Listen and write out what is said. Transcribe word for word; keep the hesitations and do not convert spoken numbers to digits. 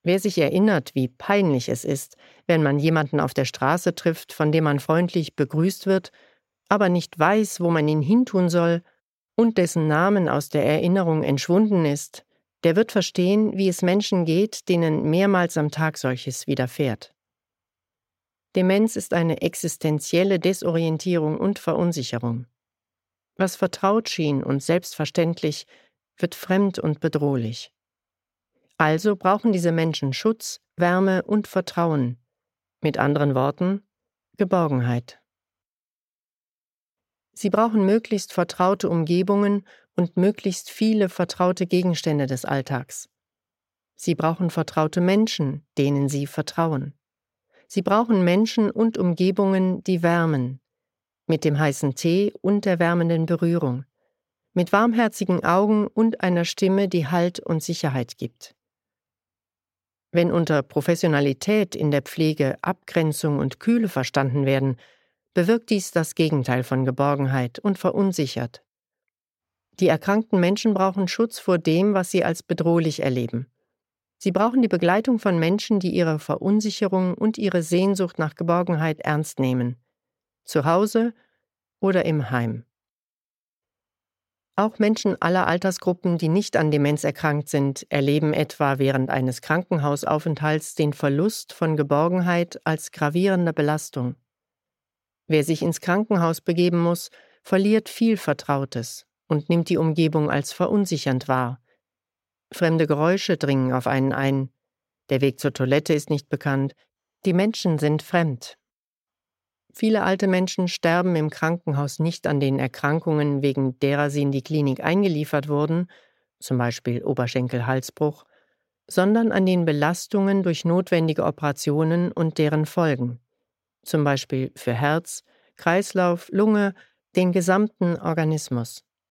Wer sich erinnert, wie peinlich es ist, wenn man jemanden auf der Straße trifft, von dem man freundlich begrüßt wird, aber nicht weiß, wo man ihn hintun soll und dessen Namen aus der Erinnerung entschwunden ist, der wird verstehen, wie es Menschen geht, denen mehrmals am Tag solches widerfährt. Demenz ist eine existenzielle Desorientierung und Verunsicherung. Was vertraut schien und selbstverständlich, wird fremd und bedrohlich. Also brauchen diese Menschen Schutz, Wärme und Vertrauen. Mit anderen Worten, Geborgenheit. Sie brauchen möglichst vertraute Umgebungen und möglichst viele vertraute Gegenstände des Alltags. Sie brauchen vertraute Menschen, denen sie vertrauen. Sie brauchen Menschen und Umgebungen, die wärmen, mit dem heißen Tee und der wärmenden Berührung, mit warmherzigen Augen und einer Stimme, die Halt und Sicherheit gibt. Wenn unter Professionalität in der Pflege Abgrenzung und Kühle verstanden werden, bewirkt dies das Gegenteil von Geborgenheit und verunsichert. Die erkrankten Menschen brauchen Schutz vor dem, was sie als bedrohlich erleben. Sie brauchen die Begleitung von Menschen, die ihre Verunsicherung und ihre Sehnsucht nach Geborgenheit ernst nehmen, zu Hause oder im Heim. Auch Menschen aller Altersgruppen, die nicht an Demenz erkrankt sind, erleben etwa während eines Krankenhausaufenthalts den Verlust von Geborgenheit als gravierende Belastung. Wer sich ins Krankenhaus begeben muss, verliert viel Vertrautes und nimmt die Umgebung als verunsichernd wahr. Fremde Geräusche dringen auf einen ein. Der Weg zur Toilette ist nicht bekannt. Die Menschen sind fremd. Viele alte Menschen sterben im Krankenhaus nicht an den Erkrankungen, wegen derer sie in die Klinik eingeliefert wurden, zum Beispiel Oberschenkel-Halsbruch, sondern an den Belastungen durch notwendige Operationen und deren Folgen, zum Beispiel für Herz, Kreislauf, Lunge, den gesamten Organismus.